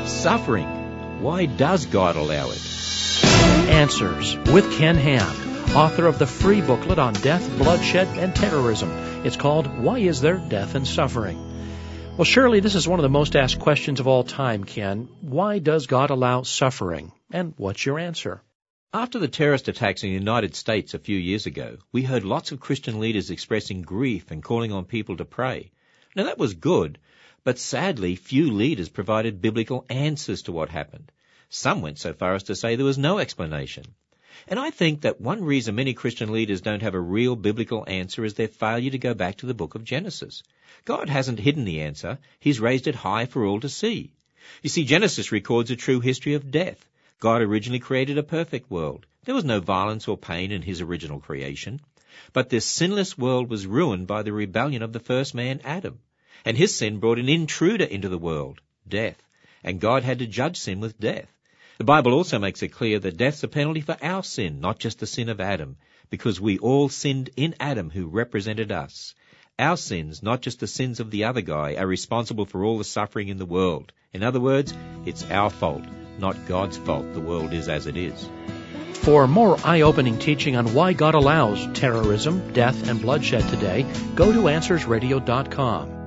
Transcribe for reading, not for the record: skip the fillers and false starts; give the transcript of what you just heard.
Suffering. Why does God allow it? Answers with Ken Ham, author of the free booklet on death, bloodshed, and terrorism. It's called Why Is There Death and Suffering? Well, surely this is one of the most asked questions of all time, Ken. Why does God allow suffering? And what's your answer? After the terrorist attacks in the United States a few years ago, we heard lots of Christian leaders expressing grief and calling on people to pray. Now that was good, but sadly few leaders provided biblical answers to what happened. Some went so far as to say there was no explanation. And I think that one reason many Christian leaders don't have a real biblical answer is their failure to go back to the book of Genesis. God hasn't hidden the answer. He's raised it high for all to see. You see, Genesis records a true history of death. God originally created a perfect world. There was no violence or pain in his original creation. But this sinless world was ruined by the rebellion of the first man, Adam. And his sin brought an intruder into the world, death. And God had to judge sin with death. The Bible also makes it clear that death's a penalty for our sin, not just the sin of Adam, because we all sinned in Adam who represented us. Our sins, not just the sins of the other guy, are responsible for all the suffering in the world. In other words, it's our fault, not God's fault the world is as it is. For more eye-opening teaching on why God allows terrorism, death, and bloodshed today, go to AnswersRadio.com.